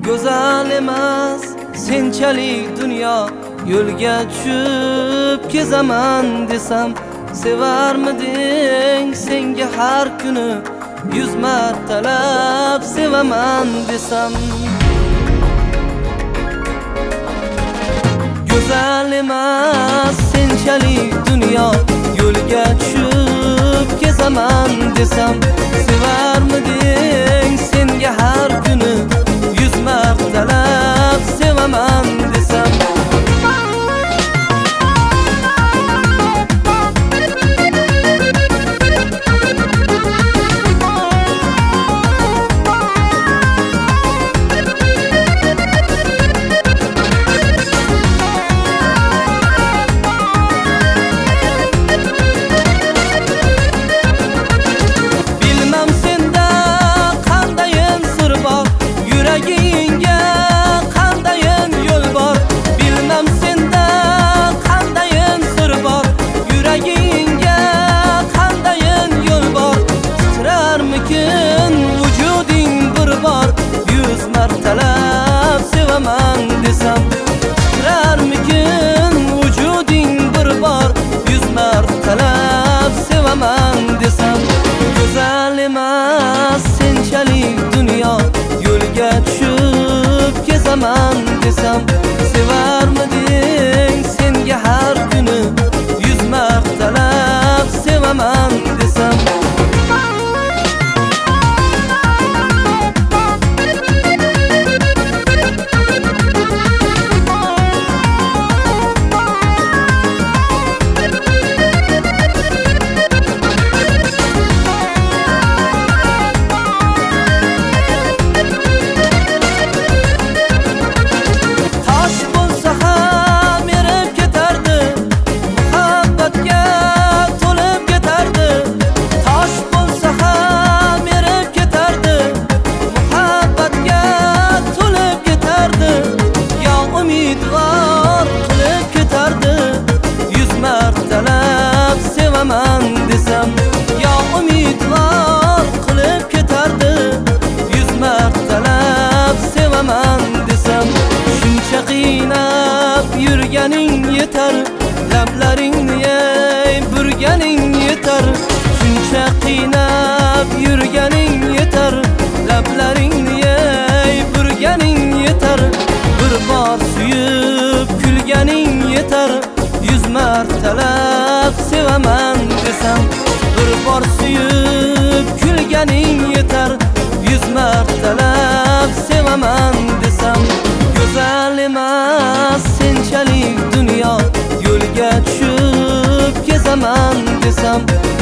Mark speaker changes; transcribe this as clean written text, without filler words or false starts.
Speaker 1: Go'zal emas senchalik dunyo, yo'lga tushib kezaman desam, sevarmiding senga har kuni 100 martalab sevaman desam. Go'zal emas senchalik dunyo, yo'lga tushib kezaman desam, sevarmiding senga har kuni 100 martalab sevaman desam. Martalab sevaman desam, titrarmikin vujuding bir bor 100 martalab sevaman desam. Go'zal emas senchalik dunyo, yo'lga tushib kezaman desam, sevarmiding senga har kuni 100 martalab sevaman desam. Ya umidvor qilib ketardi 100 martalab sevaman desam. Shuncha qiynab yurganing yetar, lablaringni yey burganing yetar. Shuncha qiynab yurganing yetar, lablaringni yey burganing yetar. Bir bor suyib kulganing yetar, 100 martalab sevaman desam. Bir bor suyib kulganing yetar, 100 martalab sevaman desam. Go'zal emas senchalik dunyo, yo'lga tushib kezaman desam.